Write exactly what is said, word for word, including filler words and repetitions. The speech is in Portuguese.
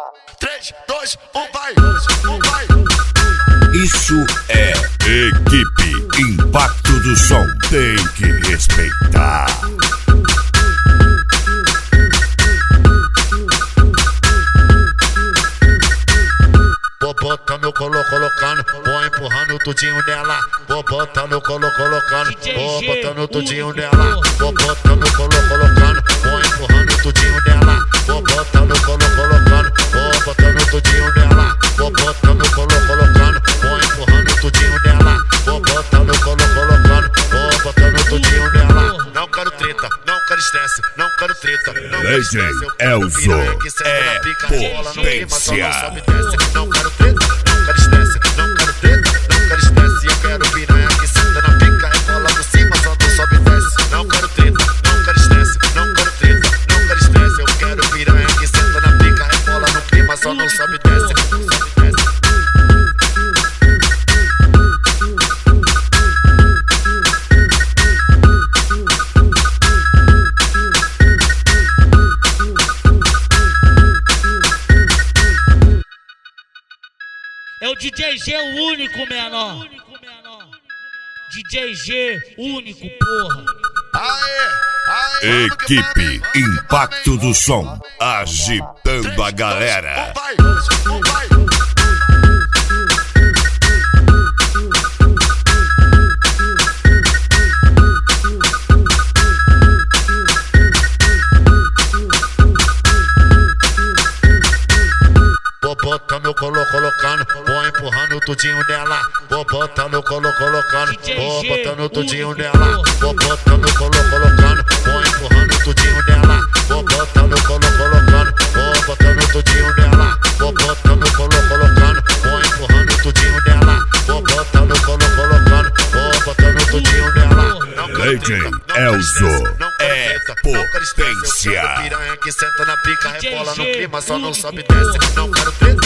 três, dois, um, vai! Um, vai! Isso é equipe Impacto do Som. Tem que respeitar. Vou botar meu colo colocando, vou empurrando tudinho nela. Vou botar meu colo colocando, vou botando tudinho nela. Vou botar meu colo colocando, vou empurrando tudinho nela. Vou botar meu colo colocando, vou botando tudinho nela. Vou botar meu colo colocando, vou empurrando tudinho nela. Vou botar meu colo colocando, vou botando tudinho nela. Não quero treta, não quero estresse, não quero treta, não quero estresse. Eu quero piranha que senta na pica, rebola no clima, só não sobe e desce. Não quero treta, não quero estresse, não quero treta, não quero estresse. Eu quero piranha que senta na pica, rebola por cima, só não sobe e desce. Não quero treta, não quero estresse, não quero treta, não quero estresse. Eu quero piranha que senta na pica, rebola no clima, só não sobe e desce. Sobe e desce. É o D J G, o único, menor. D J G, único, porra. Aê, aê, Equipe Impacto do Som, agitando a galera. vai, um, vai. Vou botar meu colo colocando, vou empurrando tudinho nela. Vou botar meu colo colocando, vou botando tudinho nela. Vou botar meu colo colocando, vou empurrando tudinho nela. Vou botar meu colo colocando, vou botando tudinho nela. Vou botar meu colo colocando, vou empurrando tudinho nela. Vou botar meu colo colocando, vou botando tudinho nela. D J Elzo é potência. Piranha que senta na pica, rebola no clima, só não sobe e desce. Não quero treta,